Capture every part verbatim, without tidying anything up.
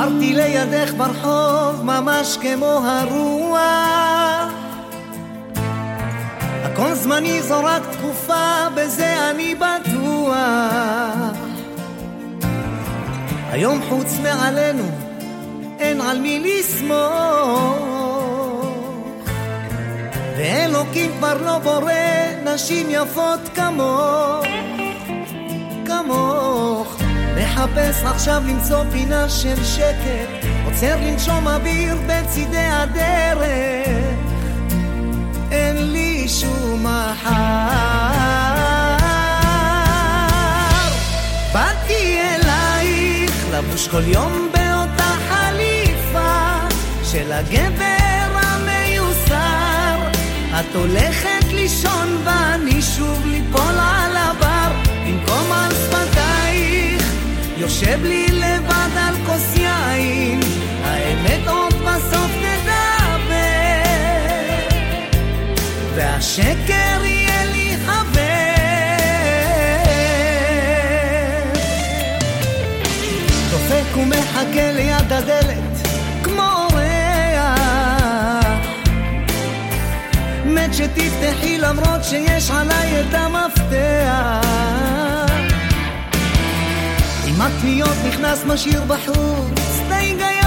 עברתי לידך ברחוב ממש כמו הרוח, הכל זמני זו רק תקופה, בזה אני בטוח. היום חוץ מעלינו אין על מי לסמוך, ואלוקים כבר לא בורא נשים יפות כמוך, כמוך. מחפש עכשיו למצוא פינה של שקט, עוצר לנשום אוויר בצידי הדרך, אין לי שום מחר. באתי אלייך לבוש כל יום באותה חליפה של הגבר המיוסר, את הולכת לישון ואני שוב ליפול על הבר, במקום על שפתייך יושב לי לבד על כוס יין, האמת עוד בסוף נדבר, והשקר יהיה לי חבר. דופק ומחכה ליד הדלת כמו אורח, מת שתפתחי למרות שיש עליי את המפתח, עם הקניות נכנס משאיר בחוץ את ההיגיון,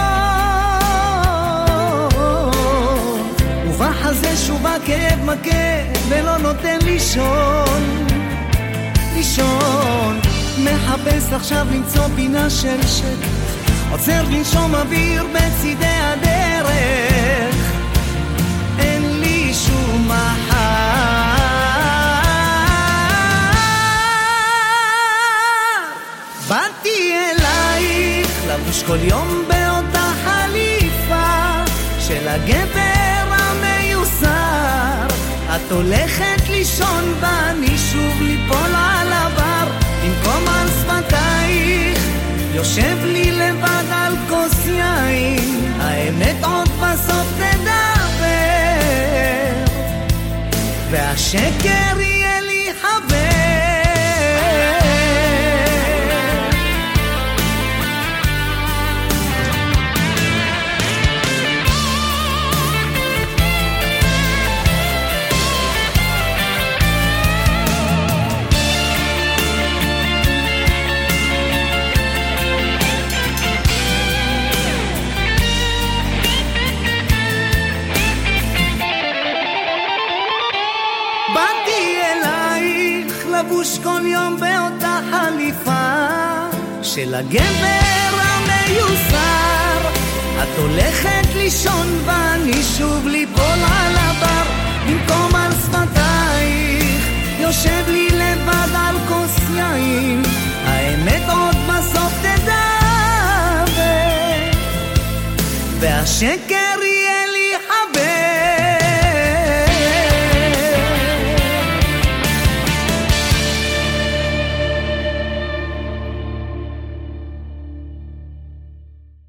ובחזה שוב הכאב מכה ולא נותן לישון, לישון. מחפש עכשיו למצוא פינה של שקט, עוצר לנשום אוויר בצידי הדרך, אין לי שום מחר. באתי אלייך לבוש כל יום באותה חליפה של הגבר המיוסר, את הולכת לישון ואני שוב ליפול על הבר, במקום על שפתייך יושב לי לבד על כוס יין, האמת עוד בסוף תדבר, והשקר יהיה לי חבר. לבוש כל יום באותה חליפה של הגבר המיוסר, את הולכת לישון ואני שוב ליפול על הבר, במקום על שפתייך יושב לי לבד על כוס יין, האמת עוד בסוף תדבר, והשקר